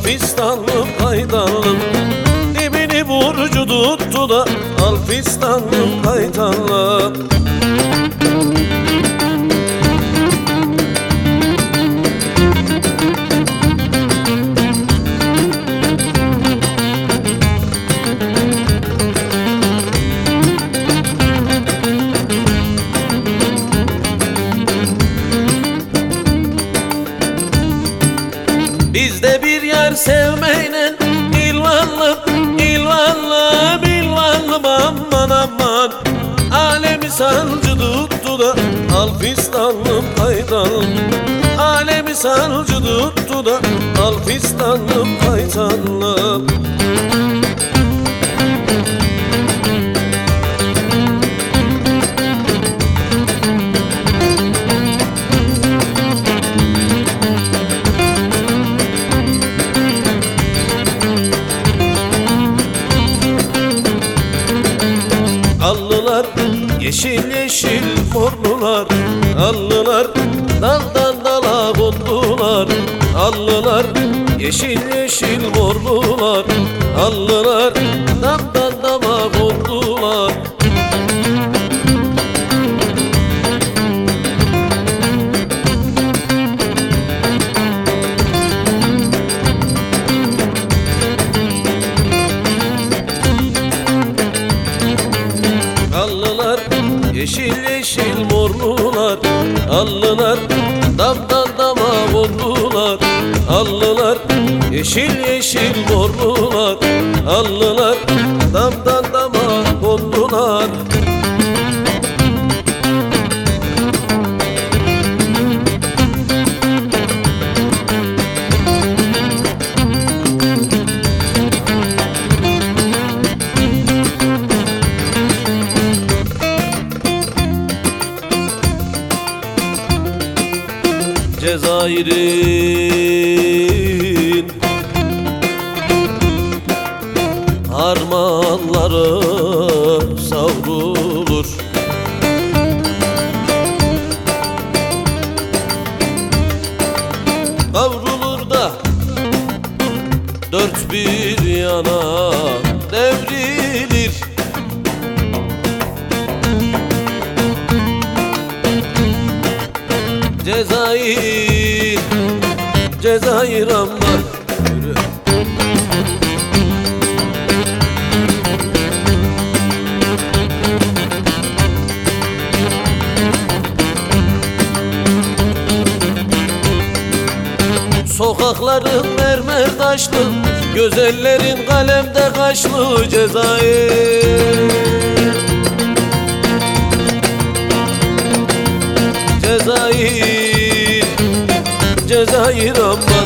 Alpistanlım kaytanlım, dibini vurucu tuttu da Alpistanlım kaytanlım. Bizde bir yer sevmeyle ilvanlı, ilvanlı, ilvanlı aman aman. Alemi sancı tuttu da Alpistanlım kaytanlım, alemi sancı tuttu da Alpistanlım kaytanlım. Allılar yeşil yeşil morlular, allılar daldan dala kondular. Allılar yeşil yeşil morlular, allılar daldan dala kondular. Allılar yeşil yeşil morlular, allılar damdan dama kondular. Allılar yeşil yeşil morlular, allılar damdan dama kondular. Cezayir'in harmanları savrulur, kavrulur da dört bir yana devrilir. Cezayir, Cezayir aman yürü. Sokakların mermer taşlı, gözellerin kalemde kaşlı. Cezayir, Cezayir, Cezayir aman.